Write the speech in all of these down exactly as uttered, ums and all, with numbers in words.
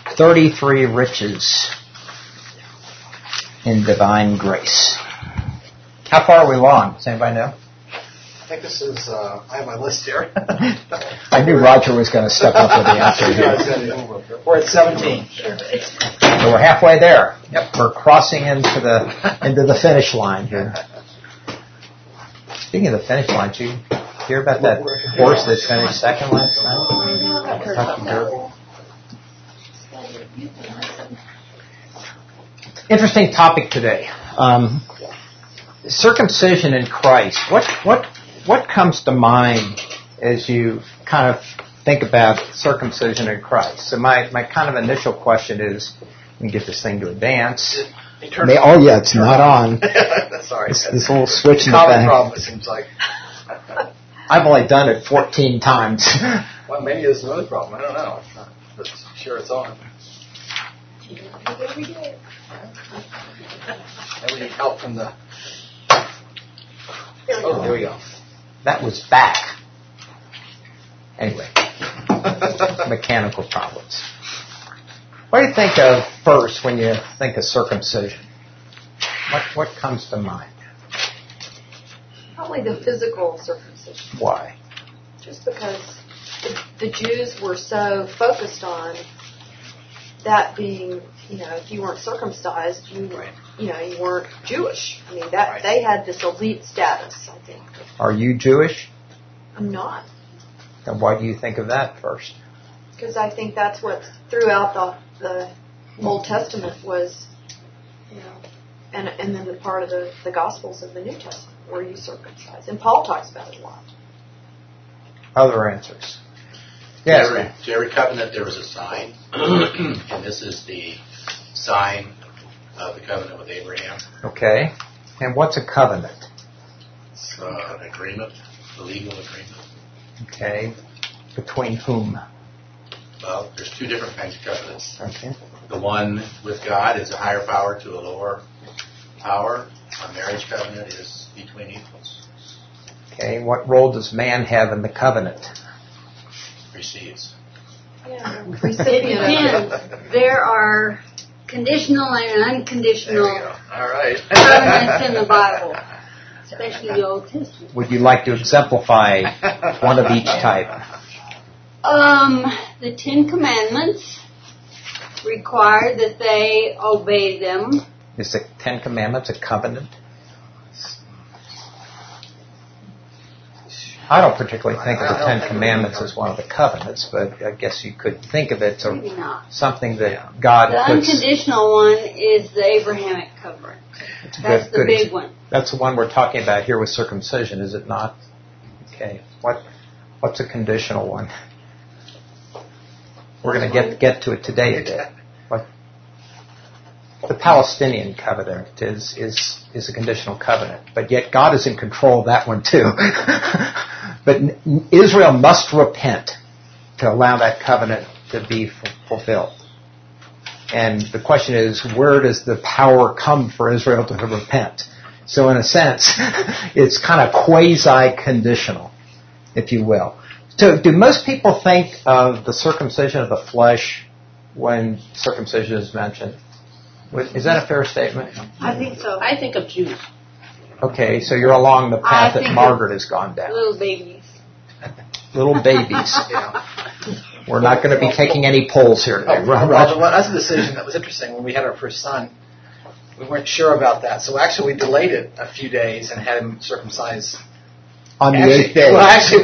thirty-three riches in divine grace. How far are we along? Does anybody know? I think this is, uh, I have my list here. I knew Roger was going to step up with the answer here. We're at seventeen. So we're halfway there. Yep. We're crossing into the into the finish line here. Speaking of the finish line, did you hear about that horse that finished second last night? Kentucky Derby. Interesting topic today. Um, circumcision in Christ. What what what comes to mind as you kind of think about circumcision in Christ? So my, my kind of initial question is, let me get this thing to advance. May, oh yeah, it's not on. Sorry. This, this little switch in the common back. problem, it seems like. I've only done it fourteen times. Well, maybe there's another problem. I don't know. But sure, it's on. Maybe we need help from the... Oh, there we go. That was back. Anyway, mechanical problems. What do you think of first when you think of circumcision? What what comes to mind? Probably the physical circumcision. Why? Just because the, the Jews were so focused on that being, you know, if you weren't circumcised, you Right. you know, you weren't Jewish. I mean, that Right. they had this elite status, I think. Are you Jewish? I'm not. Then why do you think of that first? Because I think that's what throughout the the Old Testament was, you know, and and then the part of the, the Gospels of the New Testament where you circumcised. And Paul talks about it a lot. Other answers? Yes. To every, to every covenant there was a sign, and this is the sign of the covenant with Abraham. Okay. And what's a covenant? It's uh, an agreement, a legal agreement. Okay. Between whom? Well, there's two different kinds of covenants. Okay. The one with God is a higher power to a lower power. A marriage covenant is between equals. Okay. What role does man have in the covenant? Receives. Yeah. It depends. There are conditional and unconditional There we go. All right. covenants in the Bible, especially the Old Testament. Would you like to exemplify one of each type? Um, the Ten Commandments require that they obey them. Is the Ten Commandments a covenant? I don't particularly think of the Ten Commandments as one of the covenants, but I guess you could think of it Maybe as not. something that God The puts. unconditional one is the Abrahamic covenant. It's a That's good- the good big ex- one. That's the one we're talking about here with circumcision, is it not? Okay. What What's a conditional one? We're going to get get to it today a bit. What? The Palestinian covenant is, is, is a conditional covenant, but yet God is in control of that one too. But Israel must repent to allow that covenant to be f- fulfilled. And the question is, where does the power come for Israel to repent? So in a sense, it's kind of quasi-conditional, if you will. So do most people think of the circumcision of the flesh when circumcision is mentioned? Is that a fair statement? I think so. I think of Jews. Okay, so you're along the path I that think Margaret has gone down. Little babies. Little babies. Yeah. We're not going to be taking any polls here today. Oh, Right, well, right. that's a decision that was interesting. When we had our first son, we weren't sure about that. So actually we delayed it a few days and had him circumcised. On the Actually- eighth day. Well, actually,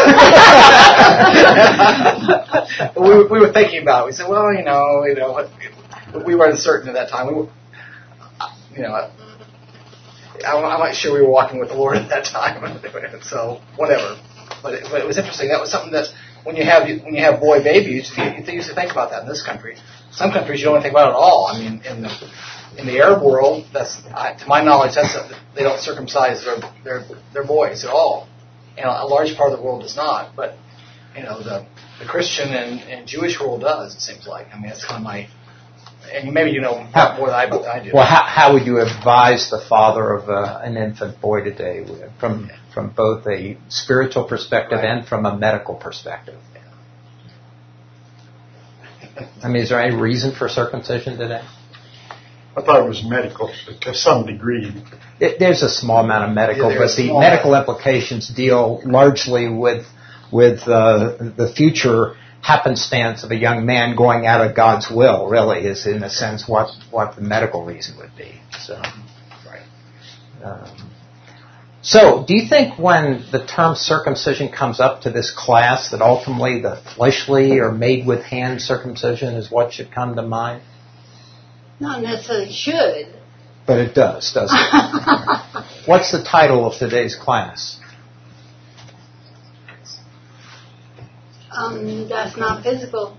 we, we, we were thinking about it. We said, well, you know, you know, we weren't certain at that time. We were, you know, I'm not sure we were walking with the Lord at that time. So whatever. But it, but it was interesting. That was something that when you have when you have boy babies, you, you used to think about that in this country. Some countries you don't think about it at all. I mean, in the in the Arab world, that's I, to my knowledge, that's a, they don't circumcise their their their boys at all, and a large part of the world does not. But you know, the the Christian and, and Jewish world does. It seems like. I mean, that's kind of my. And maybe you know How- more than I, than I do. Well, how, how would you advise the father of uh, an infant boy today from from both a spiritual perspective Right. and from a medical perspective? I mean, is there any reason for circumcision today? I thought it was medical to some degree. It, there's a small amount of medical, Yeah, but the small medical implications deal largely with with uh, the future happenstance of a young man going out of God's will. Really, is in a sense what what the medical reason would be. So, right. Um, so, do you think when the term circumcision comes up to this class that ultimately the fleshly or made with hand circumcision is what should come to mind? Not necessarily should. But it does, doesn't it? What's the title of today's class? Um, that's not physical.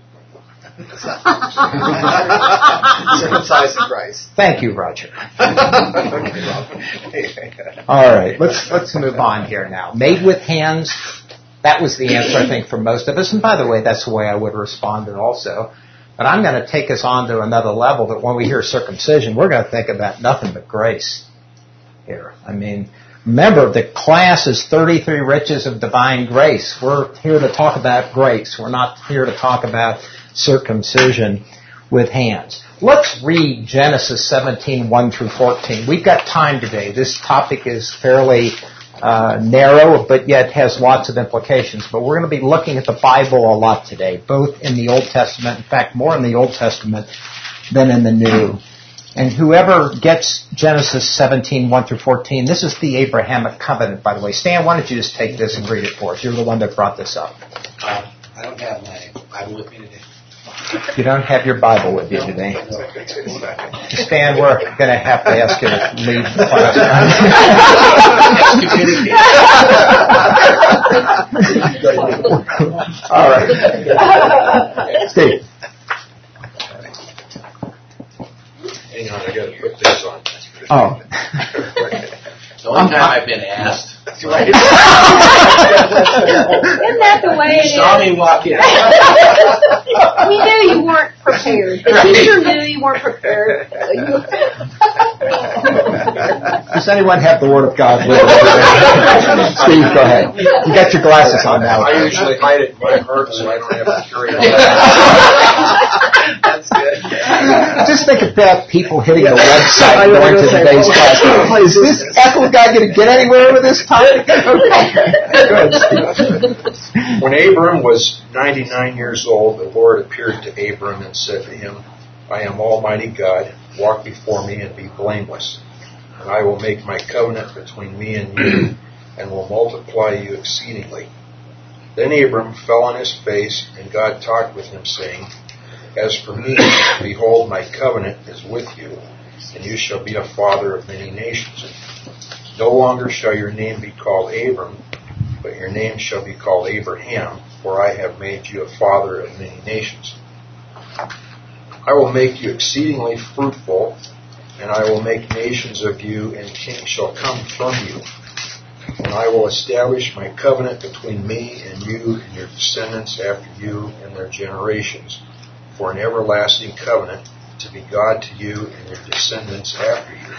Circumcised in Christ. Thank you, Roger. Okay, Rob. All right, let's let's move on here now. Made with hands, that was the answer, I think, for most of us. And by the way, that's the way I would respond to it also. But I'm going to take us on to another level that when we hear circumcision, we're going to think about nothing but grace here. I mean, remember, the class is thirty-three riches of divine grace. We're here to talk about grace. We're not here to talk about circumcision with hands. Let's read Genesis seventeen, one through fourteen. We've got time today. This topic is fairly uh, narrow, but yet has lots of implications. But we're going to be looking at the Bible a lot today, both in the Old Testament, in fact, more in the Old Testament than in the New. And whoever gets Genesis seventeen, one through fourteen, this is the Abrahamic covenant, by the way. Stan, why don't you just take this and read it for us? You're the one that brought this up. Uh, I don't have my Bible with me today. You don't have your Bible with you today. Stan, we're going to have to ask you to leave the class. All right. Steve. Hang on, I got to put this on. Oh. The only time I've been asked. Isn't that the way You it saw is? me walk in. We knew you weren't prepared. The teacher knew you weren't prepared. Does anyone have the Word of God with them? Steve, go ahead. You got your glasses on now. I usually hide it in my heart so I don't have to carry it. That's good. Just think about people hitting the website and going to today's class. Is this Ethel guy going to get anywhere with this topic? When Abram was ninety-nine years old, the Lord appeared to Abram and said to him, I am Almighty God. Walk before me and be blameless. And I will make my covenant between me and you, and will multiply you exceedingly. Then Abram fell on his face, and God talked with him, saying, As for me, behold, my covenant is with you, and you shall be a father of many nations. No longer shall your name be called Abram, but your name shall be called Abraham, for I have made you a father of many nations. I will make you exceedingly fruitful, and I will make nations of you, and kings shall come from you. And I will establish my covenant between me and you and your descendants after you and their generations, for an everlasting covenant, to be God to you and your descendants after you.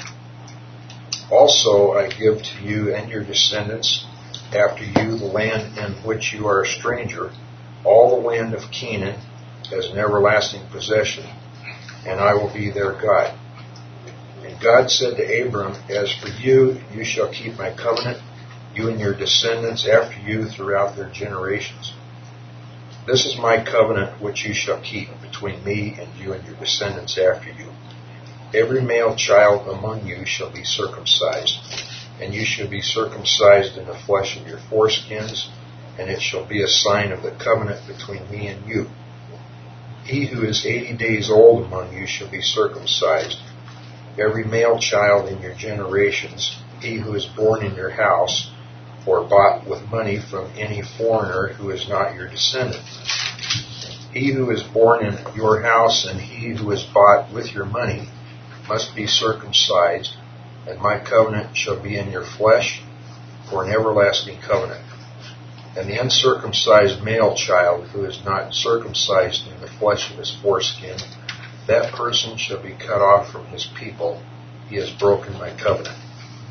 Also I give to you and your descendants after you the land in which you are a stranger, all the land of Canaan, as an everlasting possession, and I will be their God. And God said to Abram, As for you, you shall keep my covenant, you and your descendants after you throughout their generations. This is my covenant which you shall keep between me and you and your descendants after you. Every male child among you shall be circumcised, and you shall be circumcised in the flesh of your foreskins, and it shall be a sign of the covenant between me and you. He who is eighty days old among you shall be circumcised, every male child in your generations, he who is born in your house, or bought with money from any foreigner who is not your descendant. He who is born in your house and he who is bought with your money must be circumcised, and my covenant shall be in your flesh for an everlasting covenant. And the uncircumcised male child who is not circumcised in the flesh of his foreskin, that person shall be cut off from his people. He has broken my covenant.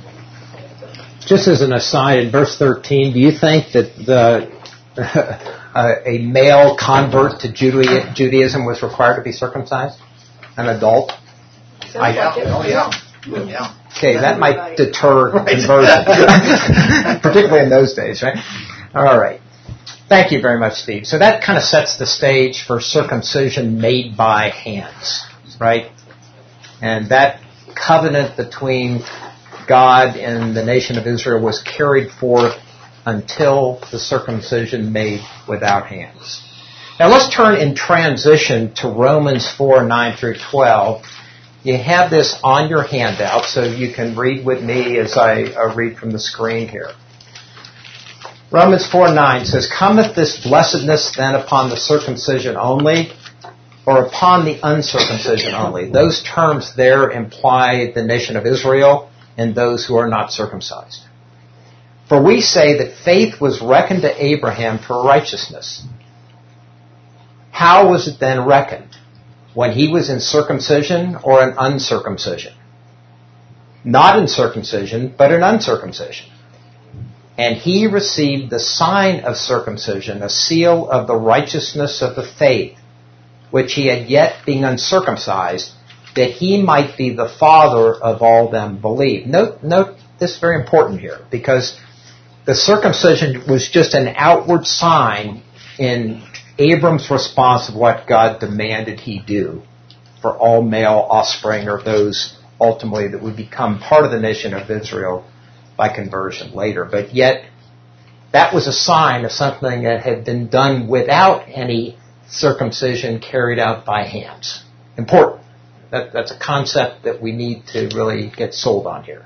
Just as an aside, in verse thirteen, do you think that the uh, a male convert to Judea- Judaism was required to be circumcised? An adult? Sounds I- like it. Oh, yeah. Yeah. Okay, that might Everybody. deter conversion, particularly in those days, right? All right. Thank you very much, Steve. So that kind of sets the stage for circumcision made by hands, right? And that covenant between God and the nation of Israel was carried forth until the circumcision made without hands. Now let's turn in transition to Romans four, nine through twelve. You have this on your handout, so you can read with me as I uh, read from the screen here. Romans four, nine says, "Cometh this blessedness then upon the circumcision only, or upon the uncircumcision only?" Those terms there imply the nation of Israel and those who are not circumcised. "For we say that faith was reckoned to Abraham for righteousness." How was it then reckoned? When he was in circumcision or in uncircumcision? Not in circumcision, but in uncircumcision. "And he received the sign of circumcision, a seal of the righteousness of the faith, which he had yet being uncircumcised, that he might be the father of all them believe." Note, note this is very important here, because the circumcision was just an outward sign in Abram's response of what God demanded he do for all male offspring, or those ultimately that would become part of the nation of Israel by conversion later. But yet, that was a sign of something that had been done without any circumcision carried out by hands. Important. That, that's a concept that we need to really get sold on here.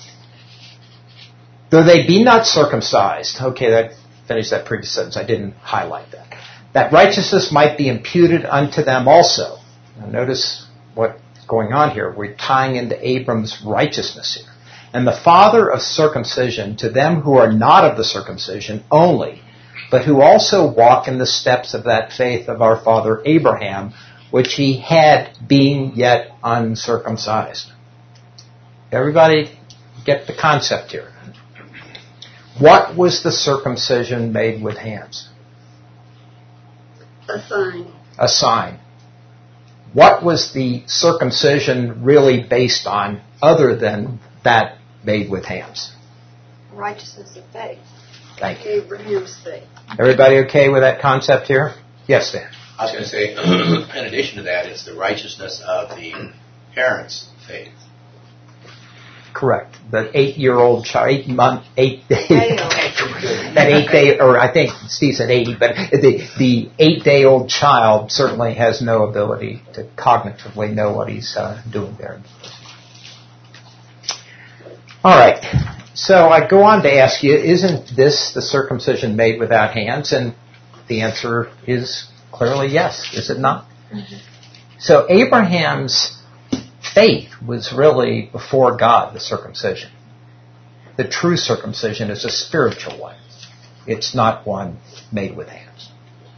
"Though they be not circumcised," okay, that finished that previous sentence. I didn't highlight that. "That righteousness might be imputed unto them also." Now notice what's going on here. We're tying into Abram's righteousness here. "And the father of circumcision to them who are not of the circumcision only, but who also walk in the steps of that faith of our father Abraham, which he had being yet uncircumcised." Everybody get the concept here. What was the circumcision made with hands? A sign. A sign. What was the circumcision really based on other than that made with hands? Righteousness of faith. Thank you. Abraham's faith. Everybody okay with that concept here? Yes, Dan. I was going to say, in addition to that, it's the righteousness of the parents' faith. Correct. The eight-year-old child, eight month, eight day, Hey-o. that eight day, or I think Steve said eighty, but the the eight-day-old child certainly has no ability to cognitively know what he's uh, doing there. All right. So I go on to ask you, isn't this the circumcision made without hands? And the answer is clearly yes, is it not? Mm-hmm. So Abraham's faith was really before God, the circumcision. The true circumcision is a spiritual one. It's not one made with hands.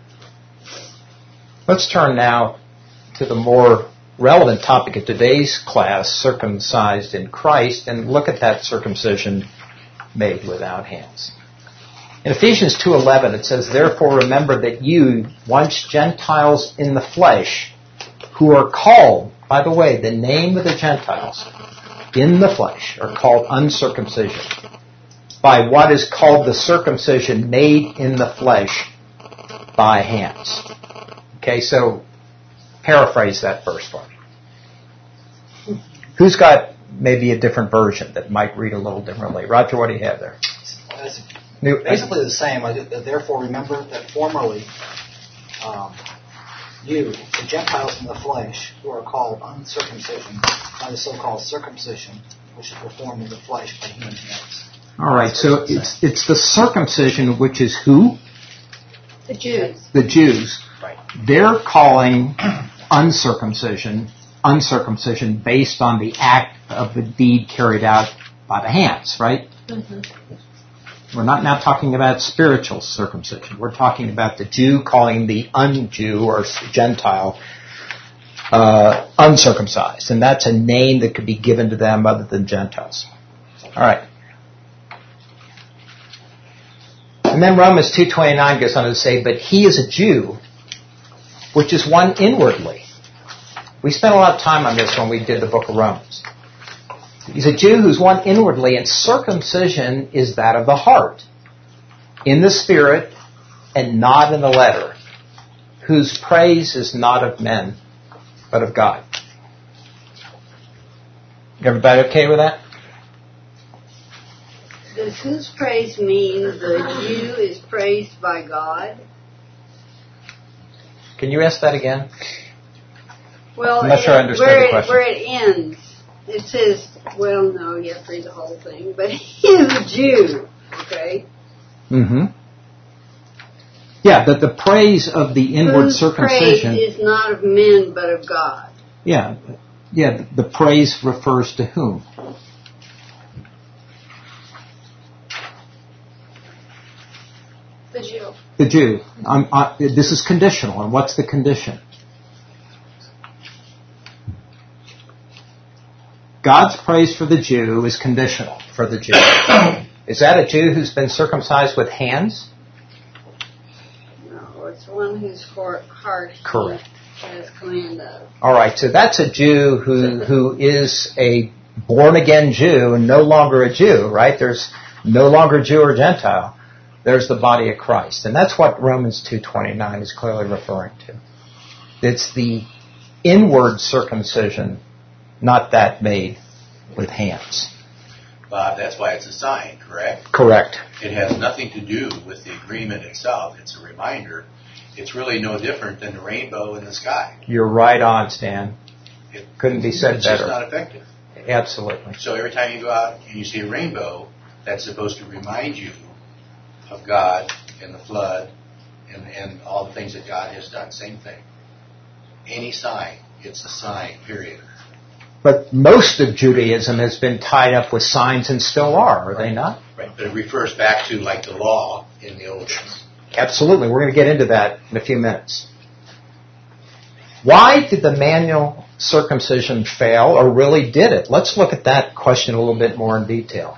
Let's turn now to the more relevant topic of today's class, circumcised in Christ, and look at that circumcision made without hands. In Ephesians two eleven, it says, "Therefore remember that you, once Gentiles in the flesh, who are called," by the way, the name of the Gentiles in the flesh are called uncircumcision, "by what is called the circumcision made in the flesh by hands." Okay, so paraphrase that verse for me. Who's got maybe a different version that might read a little differently? Roger, what do you have there? It's New, basically the same. "Therefore remember that formerly um, you, the Gentiles in the flesh, who are called uncircumcision by the so-called circumcision, which is performed in the flesh by human hands." All right, so it's it's the circumcision, which is who? The Jews. The Jews. Right. They're calling uncircumcision uncircumcision based on the act of the deed carried out by the hands, right? Mm-hmm. We're not now talking about spiritual circumcision. We're talking about the Jew calling the un-Jew or Gentile uh, uncircumcised. And that's a name that could be given to them other than Gentiles. All right. Let And then Romans two twenty-nine goes on to say, but he is a Jew, which is one inwardly. We spent a lot of time on this when we did the book of Romans. He's a Jew who's one inwardly, and circumcision is that of the heart, in the spirit and not in the letter, whose praise is not of men, but of God. Everybody okay with that? Does whose praise mean the Jew is praised by God? Can you ask that again? Well, I'm not sure I understood where the it, question. where it ends, it says, well, no, you have to read the whole thing, but he is a Jew, okay? Mm-hmm. Yeah, that the praise of the inward Whose circumcision... praise is not of men, but of God. Yeah, yeah. The praise refers to whom? The Jew. The Jew. I'm, I, this is conditional, and what's the condition? God's praise for the Jew is conditional for the Jew. Is that a Jew who's been circumcised with hands? No, it's one whose heart he Correct. has command of. All right, so that's a Jew who who is a born-again Jew and no longer a Jew, right? There's no longer Jew or Gentile. There's the body of Christ. And that's what Romans two twenty-nine is clearly referring to. It's the inward circumcision, not that made with hands. Bob, that's why it's a sign, correct? Correct. It has nothing to do with the agreement itself. It's a reminder. It's really no different than the rainbow in the sky. You're right on, Stan. It couldn't be said it's better. It's just not effective. Absolutely. So every time you go out and you see a rainbow, that's supposed to remind you of God and the flood and, and all the things that God has done. Same thing. Any sign, it's a sign, period. But most of Judaism has been tied up with signs and still are, are they not? Right, but it refers back to like the law in the Old Testament. Absolutely. We're going to get into that in a few minutes. Why did the manual circumcision fail, or really did it? Let's look at that question a little bit more in detail.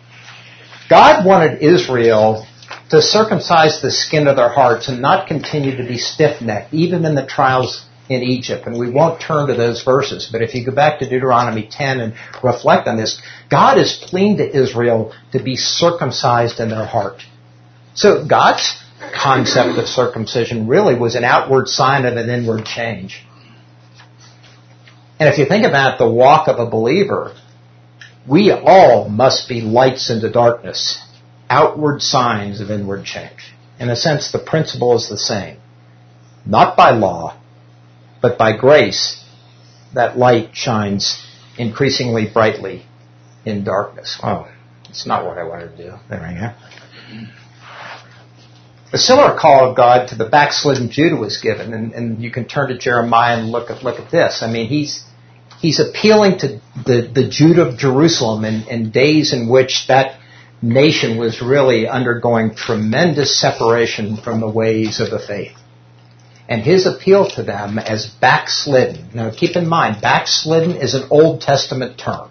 God wanted Israel to circumcise the skin of their hearts and not continue to be stiff-necked, even in the trials in Egypt. And we won't turn to those verses, but if you go back to Deuteronomy ten and reflect on this, God is pleading to Israel to be circumcised in their heart. So God's concept of circumcision really was an outward sign of an inward change. And if you think about the walk of a believer, we all must be lights into darkness, outward signs of inward change. In a sense, the principle is the same. Not by law, but by grace, that light shines increasingly brightly in darkness. Oh, it's not what I wanted to do. There we go. A similar call of God to the backslidden Judah was given, and, and you can turn to Jeremiah and look at look at this. I mean, he's he's appealing to the, the Judah of Jerusalem in, in days in which that nation was really undergoing tremendous separation from the ways of the faith. And his appeal to them as backslidden. Now keep in mind, backslidden is an Old Testament term.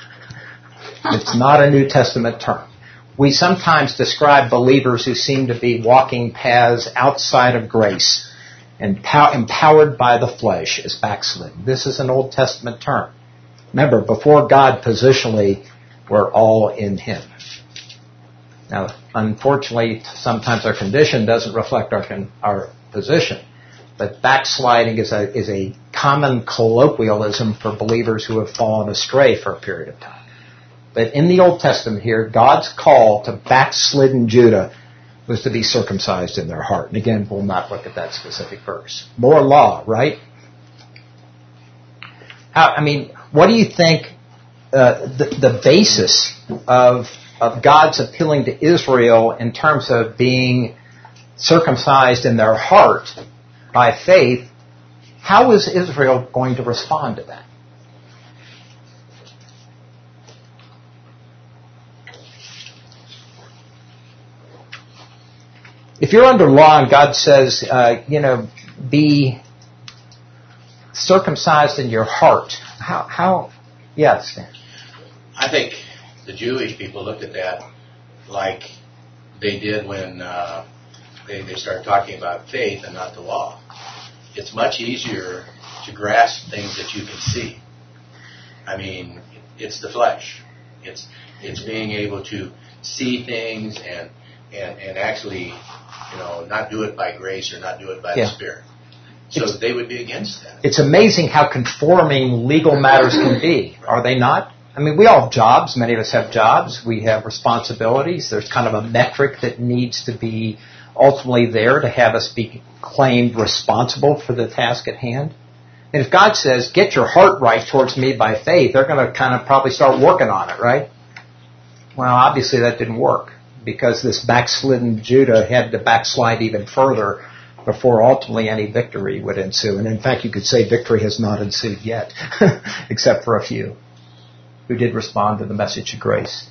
It's not a New Testament term. We sometimes describe believers who seem to be walking paths outside of grace and pow- empowered by the flesh as backslidden. This is an Old Testament term. Remember, before God positionally, we're all in Him. Now, unfortunately, sometimes our condition doesn't reflect our con- our position. But backsliding is a is a common colloquialism for believers who have fallen astray for a period of time. But in the Old Testament here, God's call to backslidden Judah was to be circumcised in their heart. And again, we'll not look at that specific verse. More law, right? How, I mean, what do you think uh, the, the basis of of God's appealing to Israel in terms of being circumcised in their heart by faith? How is Israel going to respond to that? If you're under law and God says, uh, you know, be circumcised in your heart, how, how, yes. I think the Jewish people looked at that like they did when uh, they, they started talking about faith and not the law. It's much easier to grasp things that you can see. I mean, it's the flesh. It's it's being able to see things and and, and actually, you know, not do it by grace or not do it by yeah. the Spirit. So it's, they would be against that. It's amazing how conforming legal matters can be, are they not? I mean, we all have jobs. Many of us have jobs. We have responsibilities. There's kind of a metric that needs to be ultimately there to have us be claimed responsible for the task at hand. And if God says, get your heart right towards me by faith, they're going to kind of probably start working on it, right? Well, obviously that didn't work because this backslidden Judah had to backslide even further before ultimately any victory would ensue. And in fact, you could say victory has not ensued yet, except for a few who did respond to the message of grace.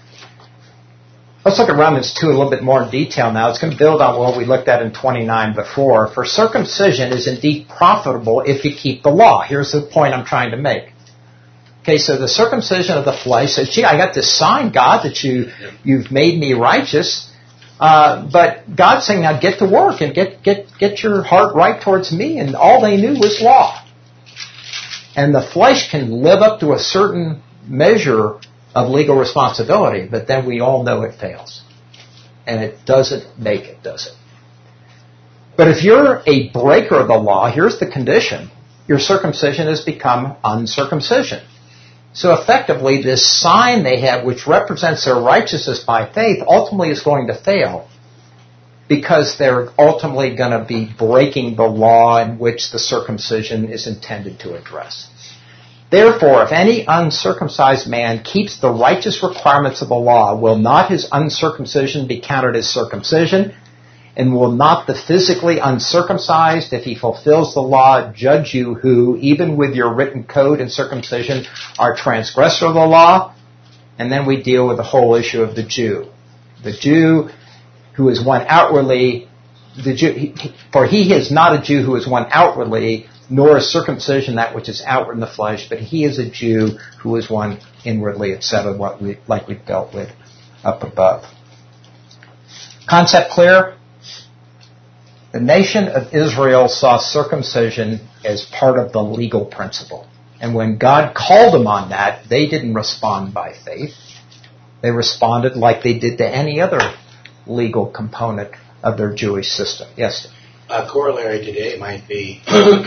Let's look at Romans two a little bit more in detail now. It's going to build on what we looked at in twenty-nine before. For circumcision is indeed profitable if you keep the law. Here's the point I'm trying to make. Okay, so the circumcision of the flesh says, gee, I got this sign, God, that you, you've made me righteous. Uh, but God's saying, now get to work and get, get, get your heart right towards me. And all they knew was law. And the flesh can live up to a certain measure of legal responsibility, but then we all know it fails. And it doesn't make it, does it? But if you're a breaker of the law, here's the condition. Your circumcision has become uncircumcision. So effectively, this sign they have, which represents their righteousness by faith, ultimately is going to fail because they're ultimately going to be breaking the law in which the circumcision is intended to address. Therefore, if any uncircumcised man keeps the righteous requirements of the law, will not his uncircumcision be counted as circumcision? And will not the physically uncircumcised, if he fulfills the law, judge you who, even with your written code and circumcision, are transgressor of the law? And then we deal with the whole issue of the Jew. The Jew who is one outwardly, the Jew, for he is not a Jew who is one outwardly, nor is circumcision that which is outward in the flesh, but he is a Jew who is one inwardly, et cetera, what we, like we've dealt with up above. Concept clear? The nation of Israel saw circumcision as part of the legal principle. And when God called them on that, they didn't respond by faith. They responded like they did to any other legal component of their Jewish system. Yes? A corollary today might be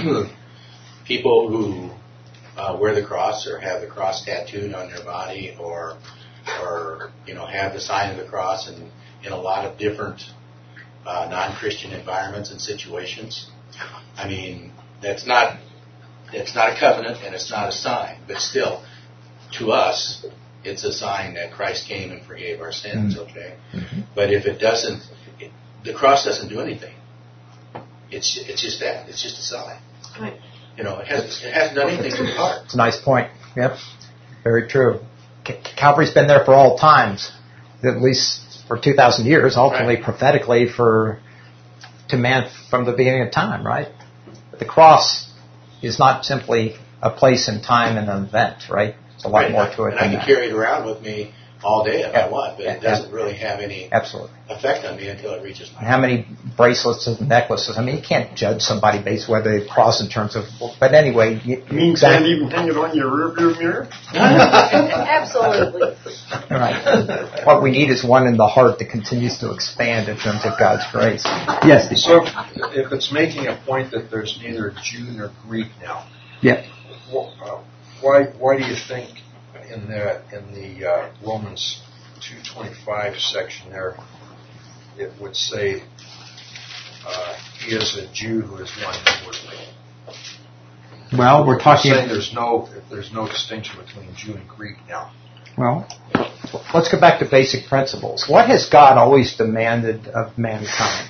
people who uh, wear the cross or have the cross tattooed on their body or, or you know, have the sign of the cross in, in a lot of different Uh, non-Christian environments and situations. I mean, that's not it's not a covenant and it's not a sign, but still, to us, it's a sign that Christ came and forgave our sins. Okay, mm-hmm. But if it doesn't, it, the cross doesn't do anything. It's it's just that. It's just a sign. Right. You know, it hasn't it hasn't done anything to the heart. It's a nice point. Yep, very true. Calvary's been there for all times, at least for two thousand years, ultimately right. Prophetically for to man from the beginning of time, right? But the cross is not simply a place and time and an event, right? There's a lot right. more to it. And I can that. carry it around with me all day if yeah. I want, but yeah. it doesn't really have any Absolutely. effect on me until it reaches my heart. How many bracelets and necklaces? I mean, you can't judge somebody based on whether they cross in terms of, but anyway. You, you mean exactly. Can't even hang it on your rearview mirror? Absolutely. Right. What we need is one in the heart that continues to expand in terms of God's grace. Yes. So if it's making a point that there's neither Jew nor Greek now, yeah. Why why do you think in the in the uh, Romans two twenty-five section there it would say uh, he is a Jew who is one inwardly? Well, we're talking. Saying there's no there's no distinction between Jew and Greek now. Well, let's go back to basic principles. What has God always demanded of mankind?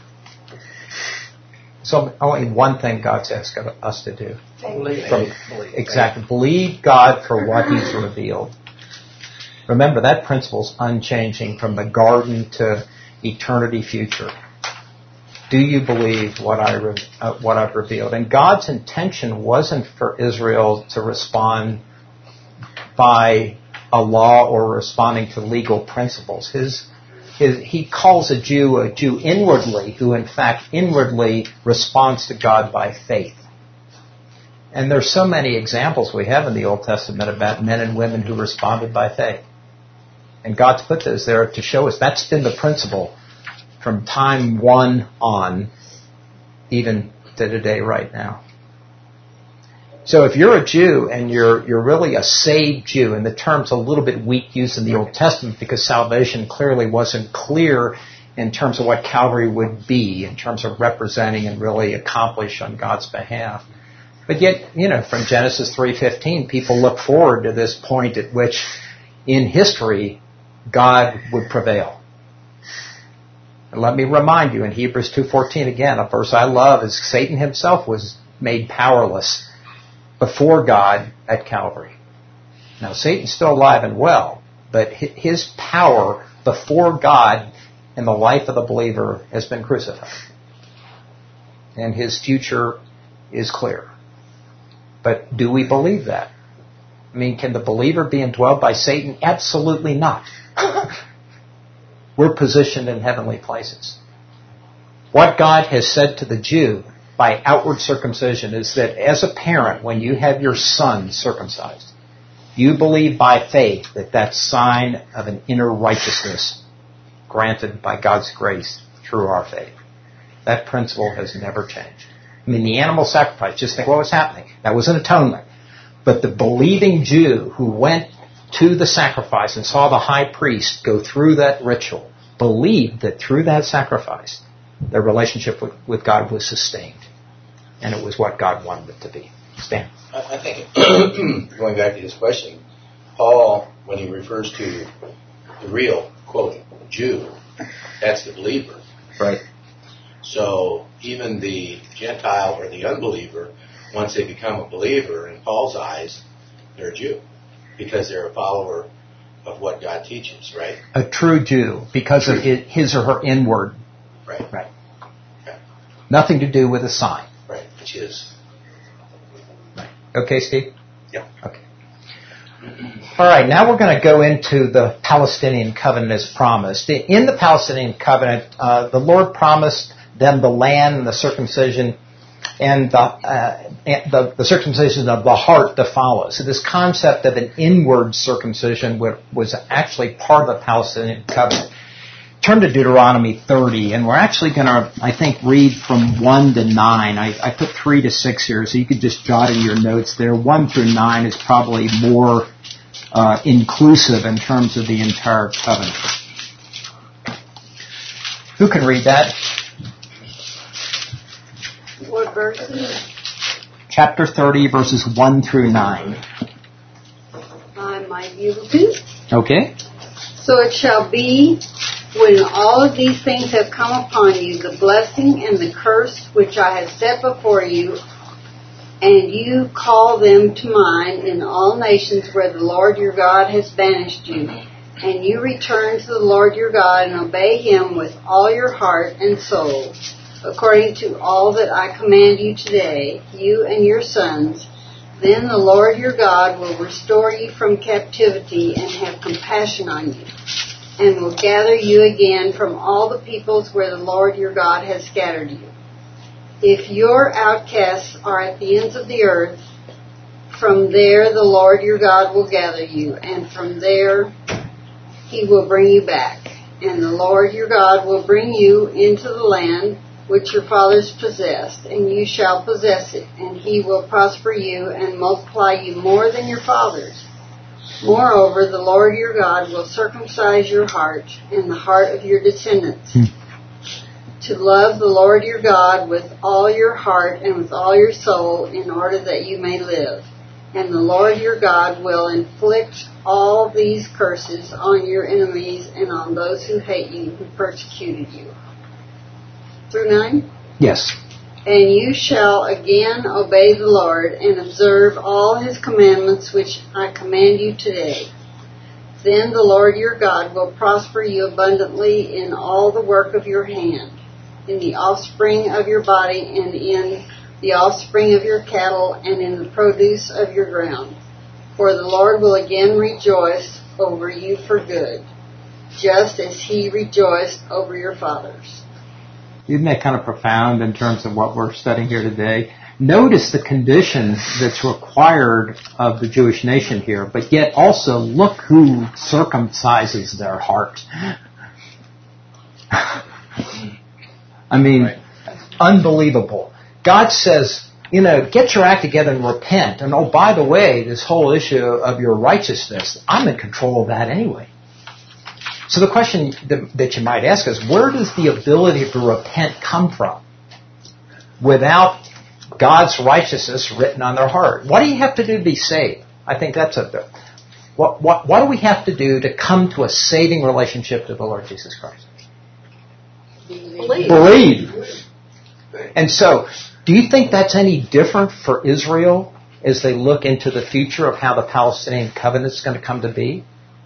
So only one thing God's asked us to do. Believe. From, exactly. Believe God for what He's revealed. Remember, that principle's unchanging from the garden to eternity future. Do you believe what, I re- uh, what I've revealed? And God's intention wasn't for Israel to respond by a law or responding to legal principles. His his, he calls a Jew a Jew inwardly, who in fact inwardly responds to God by faith. And there's so many examples we have in the Old Testament about men and women who responded by faith. And God's put those there to show us that's been the principle from time one on, even to today right now. So if you're a Jew and you're you're really a saved Jew, and the term's a little bit weak used in the Old Testament because salvation clearly wasn't clear in terms of what Calvary would be, in terms of representing and really accomplish on God's behalf. But yet, you know, from Genesis three fifteen, people look forward to this point at which in history God would prevail. And let me remind you, in Hebrews two fourteen again, a verse I love, is Satan himself was made powerless before God at Calvary. Now, Satan's still alive and well, but his power before God in the life of the believer has been crucified. And his future is clear. But do we believe that? I mean, can the believer be indwelled by Satan? Absolutely not. We're positioned in heavenly places. What God has said to the Jew by outward circumcision is that as a parent, when you have your son circumcised, you believe by faith that that's sign of an inner righteousness granted by God's grace through our faith. That principle has never changed. I mean, the animal sacrifice, just think what was happening. That was an atonement. But the believing Jew who went to the sacrifice and saw the high priest go through that ritual believed that through that sacrifice, their relationship with, with God was sustained. And it was what God wanted it to be. Stan? I, I think, going back to his question, Paul, when he refers to the real, quote, Jew, that's the believer. Right. So even the Gentile or the unbeliever, once they become a believer, in Paul's eyes, they're a Jew. Because they're a follower of what God teaches, right? A true Jew, because true. of his or her inward. Right. Right. Okay. Nothing to do with a sign. Right, which is. Right. Okay, Steve? Yeah. Okay. All right, now we're going to go into the Palestinian covenant as promised. In the Palestinian covenant, uh, the Lord promised them the land and the circumcision and the, uh, the, the circumcision of the heart to follow. So this concept of an inward circumcision was actually part of the Palestinian covenant. Turn to Deuteronomy thirty, and we're actually going to, I think, read from one to nine. I, I put three to six here, so you could just jot in your notes there. one through nine is probably more uh, inclusive in terms of the entire covenant. Who can read that? What verses? Chapter thirty, verses one through nine. I might be able to. Okay. So it shall be, when all of these things have come upon you, the blessing and the curse which I have set before you, and you call them to mind in all nations where the Lord your God has banished you, and you return to the Lord your God and obey him with all your heart and soul, according to all that I command you today, you and your sons, then the Lord your God will restore you from captivity and have compassion on you, and will gather you again from all the peoples where the Lord your God has scattered you. If your outcasts are at the ends of the earth, from there the Lord your God will gather you, and from there he will bring you back. And the Lord your God will bring you into the land which your fathers possessed, and you shall possess it, and he will prosper you and multiply you more than your fathers. Moreover, the Lord your God will circumcise your heart and the heart of your descendants, hmm. to love the Lord your God with all your heart and with all your soul, in order that you may live. And the Lord your God will inflict all these curses on your enemies and on those who hate you, who persecuted you. Through nine? Yes. And you shall again obey the Lord and observe all his commandments which I command you today. Then the Lord your God will prosper you abundantly in all the work of your hand, in the offspring of your body, and in the offspring of your cattle, and in the produce of your ground. For the Lord will again rejoice over you for good. just as he rejoiced over your fathers. Isn't that kind of profound in terms of what we're studying here today? Notice the condition that's required of the Jewish nation here, but yet also look who circumcises their heart. I mean, right. Unbelievable. God says, you know, get your act together and repent. And oh, by the way, this whole issue of your righteousness, I'm in control of that anyway. So the question that, that you might ask is, where does the ability to repent come from without God's righteousness written on their heart? What do you have to do to be saved? I think that's a... What, what, what do we have to do to come to a saving relationship to the Lord Jesus Christ? Believe. Believe. And so, do you think that's any different for Israel as they look into the future of how the Palestinian covenant is going to come to be?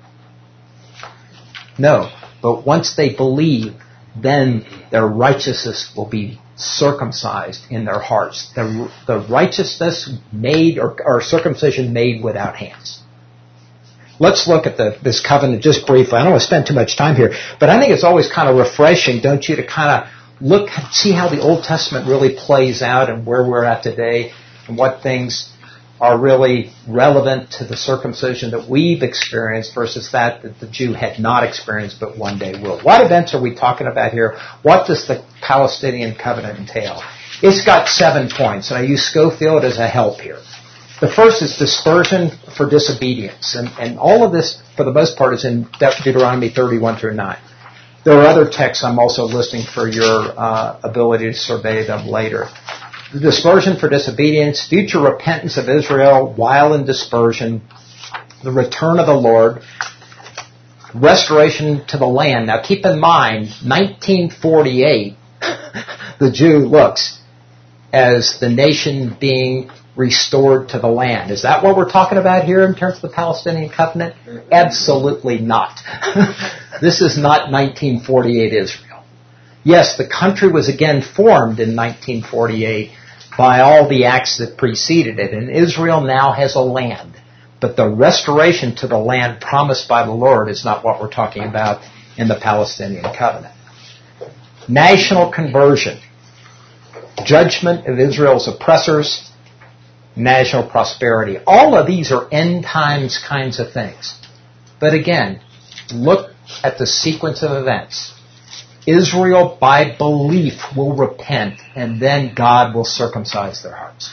No. But once they believe, then their righteousness will be circumcised in their hearts. The, the righteousness made, or, or circumcision made without hands. Let's look at the, this covenant just briefly. I don't want to spend too much time here, but I think it's always kind of refreshing, don't you, to kind of look, see how the Old Testament really plays out and where we're at today and what things are really relevant to the circumcision that we've experienced versus that that the Jew had not experienced but one day will. What events are we talking about here? What does the Palestinian covenant entail? It's got seven points, and I use Schofield as a help here. The first is dispersion for disobedience, and, and all of this, for the most part, is in De- Deuteronomy thirty-one through nine. There are other texts I'm also listing for your uh, ability to survey them later. The dispersion for disobedience, future repentance of Israel while in dispersion, the return of the Lord, restoration to the land. Now keep in mind, nineteen forty-eight, the Jew looks as the nation being restored to the land. Is that what we're talking about here in terms of the Palestinian covenant? Absolutely not. This is not nineteen forty-eight Israel. Yes, the country was again formed in nineteen forty-eight by all the acts that preceded it, and Israel now has a land. But the restoration to the land promised by the Lord is not what we're talking about in the Palestinian covenant. National conversion, judgment of Israel's oppressors, national prosperity. All of these are end times kinds of things. But again, look at the sequence of events. Israel, by belief, will repent, and then God will circumcise their hearts.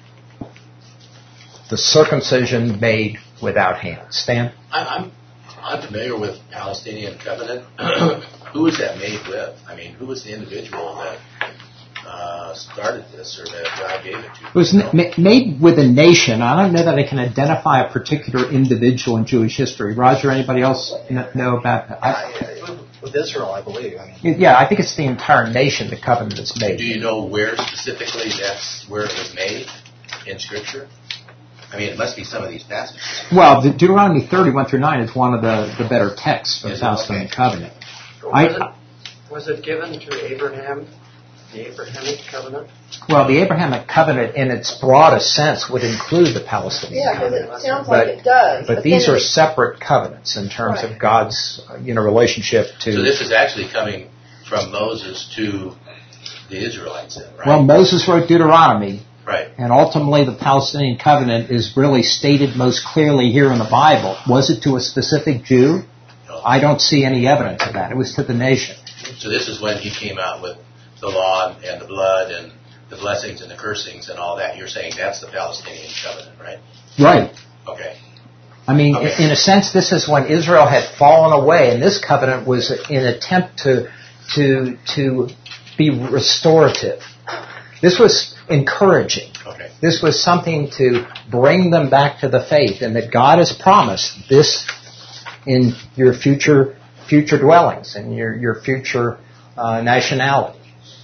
The circumcision made without hands. Stan? I'm, I'm familiar with Palestinian covenant. Who is that made with? I mean, who was the individual that uh, started this, or that God gave it to? It was n- made with a nation. I don't know that I can identify a particular individual in Jewish history. Roger, anybody else know about that? I, with Israel, I believe. I mean, yeah, I think it's the entire nation the covenant is made. Do you know where specifically that's where it was made in Scripture? I mean, it must be some of these passages. Well, the Deuteronomy thirty-one through nine is one of the, the better texts for the Palestinian okay. covenant. Was, I, it, was it given to Abraham, the Abrahamic covenant? Well, the Abrahamic covenant in its broadest sense would include the Palestinian yeah, covenant. Yeah, because it sounds but, like it does. But, but these are it, separate covenants in terms right. of God's you know, relationship to... So this is actually coming from Moses to the Israelites then, right? Well, Moses wrote Deuteronomy. Right. And ultimately the Palestinian covenant is really stated most clearly here in the Bible. Was it to a specific Jew? No. I don't see any evidence of that. It was to the nation. So this is when he came out with the law and the blood and the blessings and the cursings and all that. You're saying that's the Palestinian covenant, right? Right. Okay. I mean, okay. in a sense, this is when Israel had fallen away, and this covenant was an attempt to to to be restorative. This was encouraging. Okay. This was something to bring them back to the faith, and that God has promised this in your future future dwellings and your your future uh, nationality.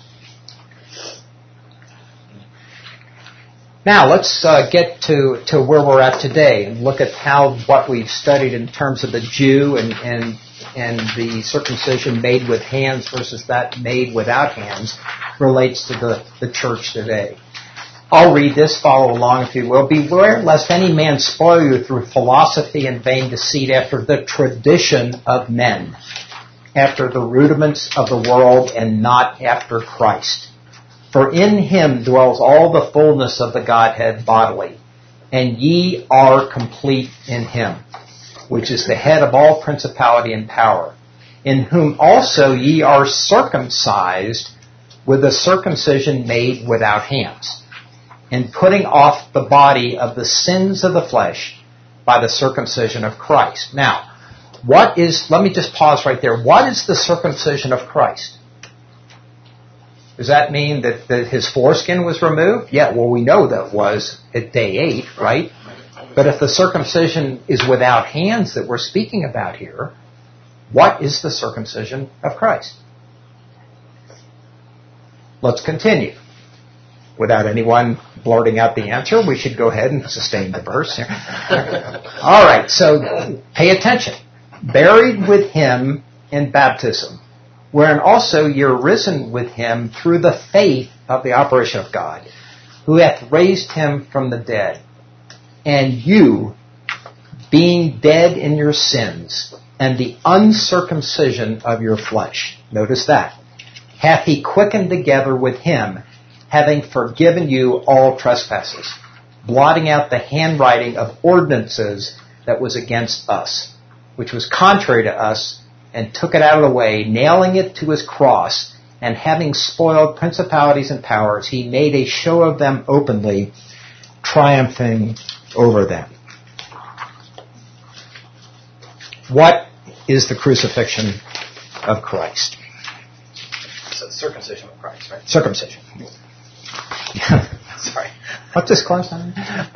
Now let's uh, get to, to where we're at today and look at how what we've studied in terms of the Jew and and and the circumcision made with hands versus that made without hands relates to the, the church today. I'll read this, follow along if you will. Beware lest any man spoil you through philosophy and vain deceit after the tradition of men, after the rudiments of the world, and not after Christ. For in him dwells all the fullness of the Godhead bodily, and ye are complete in him, which is the head of all principality and power, in whom also ye are circumcised with a circumcision made without hands, and putting off the body of the sins of the flesh by the circumcision of Christ. Now, what is, let me just pause right there. What is the circumcision of Christ? Does that mean that, that his foreskin was removed? Yeah, well, we know that was at day eight, right? But if the circumcision is without hands that we're speaking about here, what is the circumcision of Christ? Let's continue. Without anyone blurting out the answer, we should go ahead and sustain the verse here. All right, so pay attention. Buried with him in baptism, wherein also you're risen with him through the faith of the operation of God, who hath raised him from the dead. And you, being dead in your sins, and the uncircumcision of your flesh, notice that, hath he quickened together with him, having forgiven you all trespasses, blotting out the handwriting of ordinances that was against us, which was contrary to us, and took it out of the way, nailing it to his cross, and having spoiled principalities and powers, he made a show of them openly, triumphing over them. What is the crucifixion of Christ? So circumcision of Christ, right? Circumcision. Sorry. What's this class on?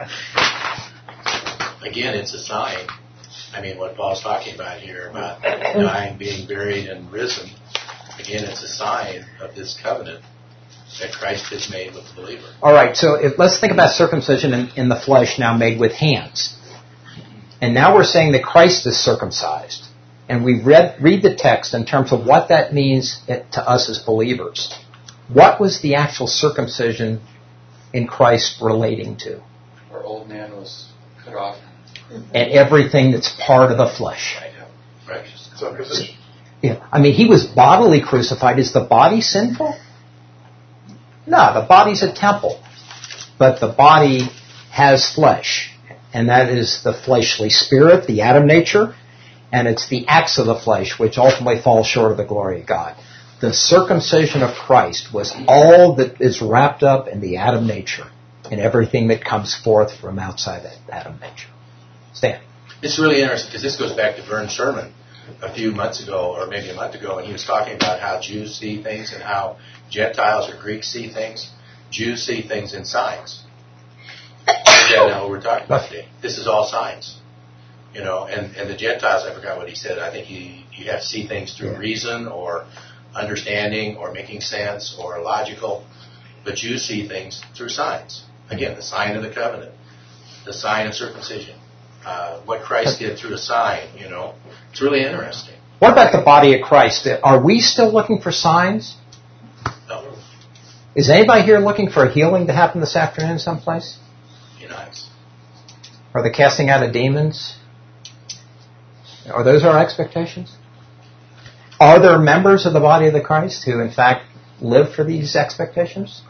Again, it's a sign. I mean, what Paul's talking about here, about dying, being buried, and risen. Again, it's a sign of this covenant that Christ has made with the believer. All right, so if, let's think about circumcision in, in the flesh now made with hands. And now we're saying that Christ is circumcised. And we read, read the text in terms of what that means to us as believers. What was the actual circumcision in Christ relating to? Our old man was cut off. And everything that's part of the flesh. Right. Circumcision. Yeah. I mean, he was bodily crucified. Is the body sinful? No, the body's a temple. But the body has flesh. And that is the fleshly spirit, the Adam nature. And it's the acts of the flesh which ultimately fall short of the glory of God. The circumcision of Christ was all that is wrapped up in the Adam nature and everything that comes forth from outside that Adam nature. Stan. It's really interesting because this goes back to Vern's sermon a few months ago, or maybe a month ago, and he was talking about how Jews see things and how Gentiles or Greeks see things. Jews see things in signs. Is that what we're talking about today? This is all signs. You know, and, and the Gentiles, I forgot what he said. I think he, you have to see things through reason or understanding or making sense or logical. But Jews see things through signs. Again, the sign of the covenant, the sign of circumcision, uh, what Christ did through a sign, you know. It's really interesting. What about the body of Christ? Are we still looking for signs? No. Is anybody here looking for a healing to happen this afternoon someplace? Be nice. Or the casting out of demons? Are those our expectations? Are there members of the body of the Christ who, in fact, live for these expectations?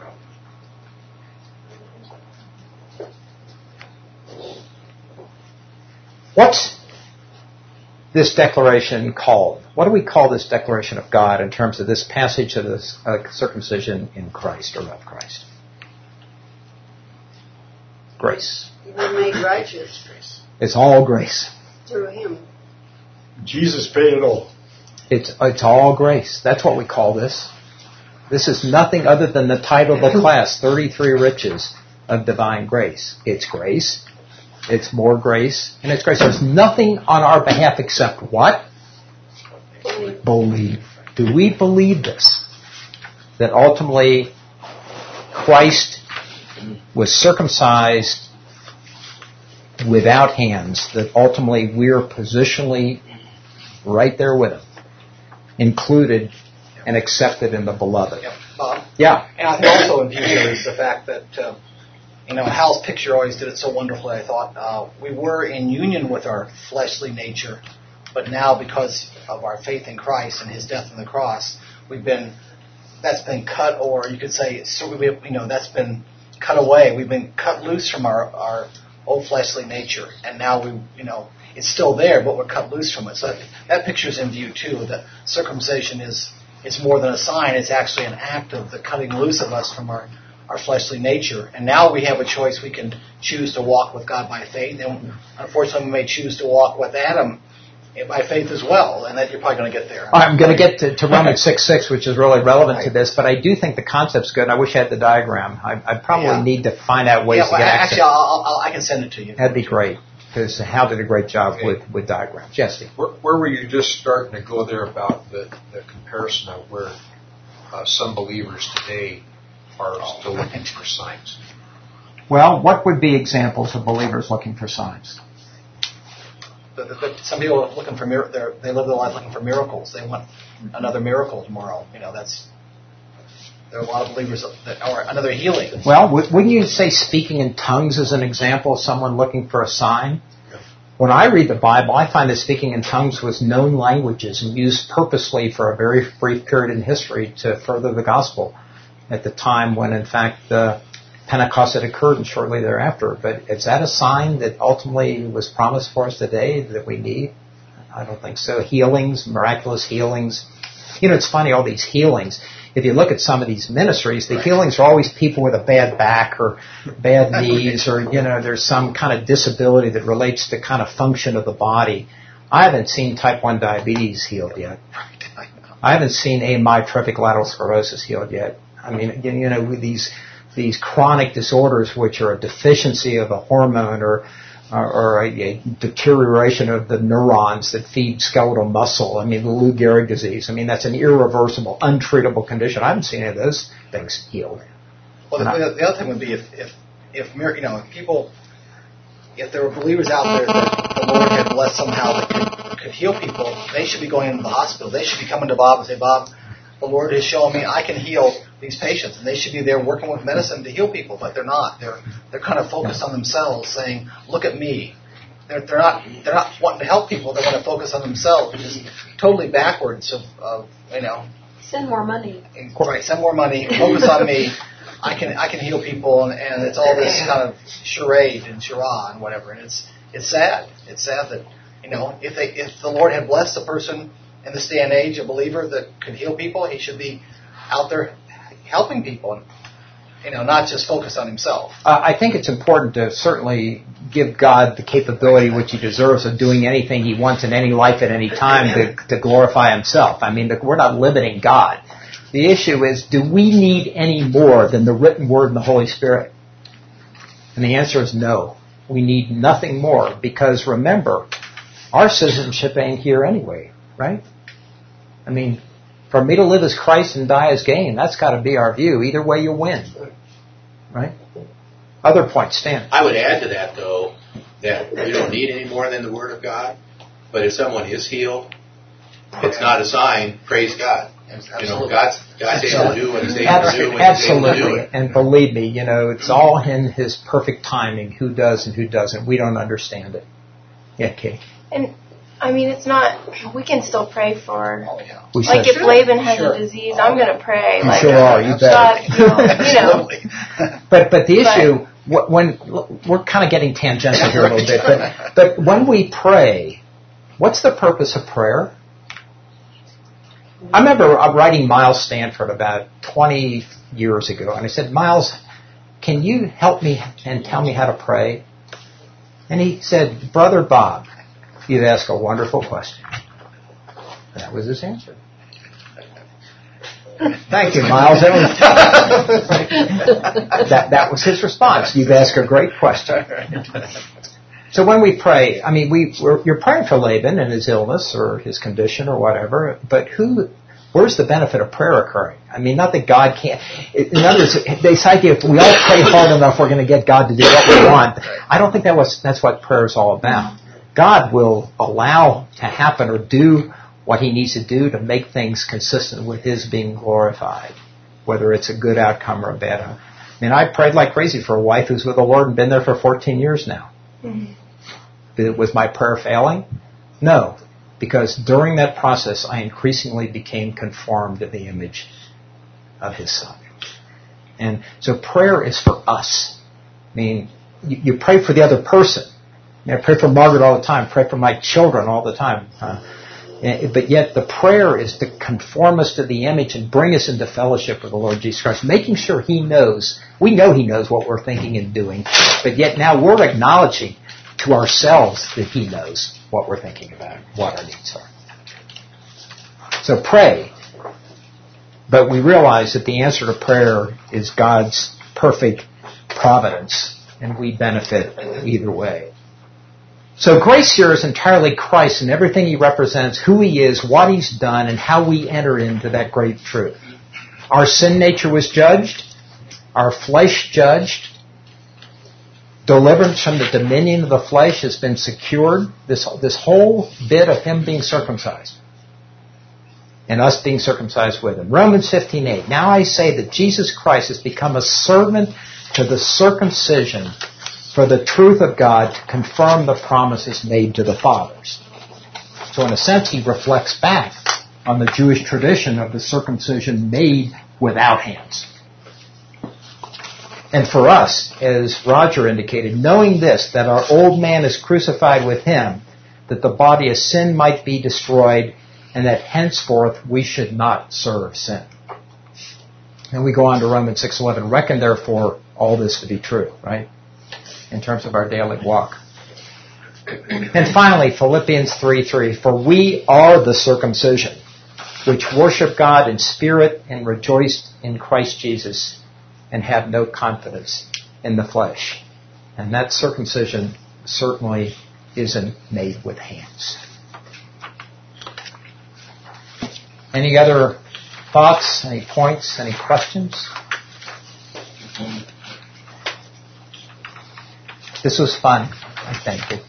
What's this declaration called? What do we call this declaration of God in terms of this passage of this uh, circumcision in Christ or of Christ? Grace. You were made righteous It's all grace. through him. Jesus paid it all. It's it's all grace. That's what we call this. This is nothing other than the title of the class, thirty-three Riches of Divine Grace. It's grace. It's more grace. And it's grace. There's nothing on our behalf except what? Believe. Believe. Do we believe this? That ultimately Christ was circumcised without hands. That ultimately we're positionally right there with him. Included and accepted in the beloved. Yeah, Bob. Yeah. And I think also in view here is the fact that uh, you know, Hal's picture always did it so wonderfully, I thought. Uh, we were in union with our fleshly nature, but now because of our faith in Christ and His death on the cross, we've been, that's been cut, or you could say, so we, you know, that's been cut away. We've been cut loose from our, our old fleshly nature, and now we, you know, it's still there, but we're cut loose from it. So that, that picture's in view too. That circumcision is, it's more than a sign. It's actually an act of the cutting loose of us from our, our fleshly nature. And now we have a choice. We can choose to walk with God by faith. And unfortunately, we may choose to walk with Adam by faith as well. And that you're probably going to get there. I'm going to get to, to Romans six six, which is really relevant right. to this. But I do think the concept's good. I wish I had the diagram. I, I probably yeah. need to find out ways yeah, well, to get actually, access. Actually, I'll, I'll, I can send it to you. That'd be great. Because Hal did a great job okay. with, with diagrams. Jesse. Where, where were you just starting to go there about the, the comparison of where uh, some believers today are still looking for signs? Well, what would be examples of believers looking for signs? The, the, the, some people are looking for mir- they live their life looking for miracles. They want another miracle tomorrow. You know, that's there are a lot of believers that or another healing. Well, w- wouldn't you say speaking in tongues is an example of someone looking for a sign? Yeah. When I read the Bible, I find that speaking in tongues was known languages and used purposely for a very brief period in history to further the gospel at the time when, in fact, the Pentecost had occurred and shortly thereafter. But is that a sign that ultimately was promised for us today that we need? I don't think so. Healings, miraculous healings. You know, it's funny, all these healings. If you look at some of these ministries, the right. healings are always people with a bad back or bad knees or, you know, there's some kind of disability that relates to kind of function of the body. I haven't seen type one diabetes healed yet. I haven't seen amyotrophic lateral sclerosis healed yet. I mean, you know, with these these chronic disorders which are a deficiency of a hormone or or a, a deterioration of the neurons that feed skeletal muscle. I mean, the Lou Gehrig disease. I mean, that's an irreversible, untreatable condition. I haven't seen any of those things healed. Well, the, the other thing would be if, if, if you know, if people, if there were believers out there that the Lord had blessed somehow that could, could heal people, they should be going into the hospital. They should be coming to Bob and say, Bob, the Lord has shown me I can heal these patients, and they should be there working with medicine to heal people, but they're not. They're they're kind of focused on themselves, saying, "Look at me." They're they're not they're not wanting to help people. They want to focus on themselves, which is totally backwards of, of you know. Send more money. Right, send more money. Focus on me. I can I can heal people, and, and it's all this kind of charade and charade and whatever. And it's it's sad. It's sad that you know if they if the Lord had blessed a person in this day and age, a believer that could heal people, he should be out there helping people, and you know, not just focus on himself. Uh, I think it's important to certainly give God the capability which He deserves of doing anything He wants in any life at any time to, to glorify Himself. I mean, we're not limiting God. The issue is, do we need any more than the written Word and the Holy Spirit? And the answer is no. We need nothing more because, remember, our citizenship ain't here anyway, right? I mean, for me to live as Christ and die as gain, that's got to be our view. Either way you win. Right? Other points, Stan. I would add to that, though, that we don't need any more than the Word of God. But if someone is healed, it's not a sign, praise God. You know, God's, God's able to do what He's able to do when He's able to do it. And believe me, you know, it's all in His perfect timing, who does and who doesn't. We don't understand it. Yeah, Kate. And I mean, it's not, we can still pray for, oh, yeah. like if Laban has sure. a disease, I'm going to pray. You like, sure are, you God, better. you know. You know. but, but the issue, but, when, we're kind of getting tangential here a little bit, but, but when we pray, what's the purpose of prayer? I remember writing Miles Stanford about twenty years ago, and I said, Miles, can you help me and tell me how to pray? And he said, Brother Bob, you've asked a wonderful question. That was his answer. Thank you, Miles. That was, that, that was his response. You've asked a great question. So when we pray, I mean, we we're, you're praying for Laban and his illness or his condition or whatever, but who, where's the benefit of prayer occurring? I mean, not that God can't. In other words, this idea if we all pray hard enough, we're going to get God to do what we want. I don't think that was that's what prayer is all about. God will allow to happen or do what He needs to do to make things consistent with His being glorified, whether it's a good outcome or a bad outcome. I mean, I prayed like crazy for a wife who's with the Lord and been there for fourteen years now. Mm-hmm. Was my prayer failing? No, because during that process, I increasingly became conformed to the image of His Son. And so prayer is for us. I mean, you, you pray for the other person. I, mean, I pray for Margaret all the time. Pray for my children all the time. Uh, but yet the prayer is to conform us to the image and bring us into fellowship with the Lord Jesus Christ, making sure He knows. We know He knows what we're thinking and doing, but yet now we're acknowledging to ourselves that He knows what we're thinking about, what our needs are. So pray, but we realize that the answer to prayer is God's perfect providence, and we benefit either way. So grace here is entirely Christ and everything He represents, who He is, what He's done, and how we enter into that great truth. Our sin nature was judged, our flesh judged, deliverance from the dominion of the flesh has been secured, this, this whole bit of Him being circumcised, and us being circumcised with Him. Romans fifteen eight. Now I say that Jesus Christ has become a servant to the circumcision for the truth of God, to confirm the promises made to the fathers. So in a sense, He reflects back on the Jewish tradition of the circumcision made without hands. And for us, as Roger indicated, knowing this, that our old man is crucified with Him, that the body of sin might be destroyed, and that henceforth we should not serve sin. And we go on to Romans six eleven. Reckon therefore all this to be true, right? In terms of our daily walk. And finally, Philippians three three. For we are the circumcision, which worship God in spirit and rejoice in Christ Jesus, and have no confidence in the flesh. And that circumcision certainly isn't made with hands. Any other thoughts, any points, any questions? This was fun, I think.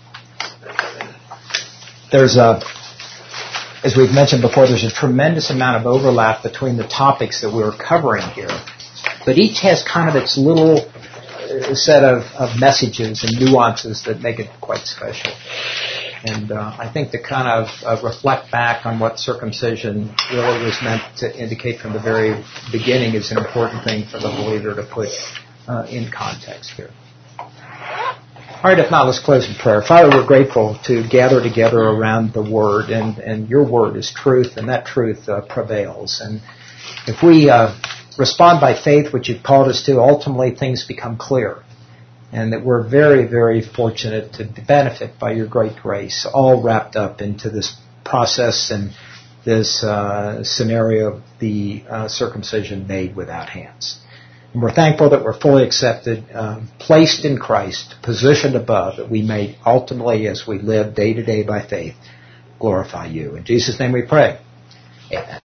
There's a, as we've mentioned before, there's a tremendous amount of overlap between the topics that we're covering here. But each has kind of its little set of, of messages and nuances that make it quite special. And uh, I think to kind of uh, reflect back on what circumcision really was meant to indicate from the very beginning is an important thing for the believer to put uh, in context here. All right, if not, let's close in prayer. Father, we're grateful to gather together around the Word, and, and your Word is truth, and that truth uh, prevails. And if we uh, respond by faith, which you've called us to, ultimately things become clear. And that we're very, very fortunate to benefit by your great grace, all wrapped up into this process and this uh, scenario of the uh, circumcision made without hands. And we're thankful that we're fully accepted, um, placed in Christ, positioned above, that we may ultimately, as we live day to day by faith, glorify you. In Jesus' name we pray. Amen.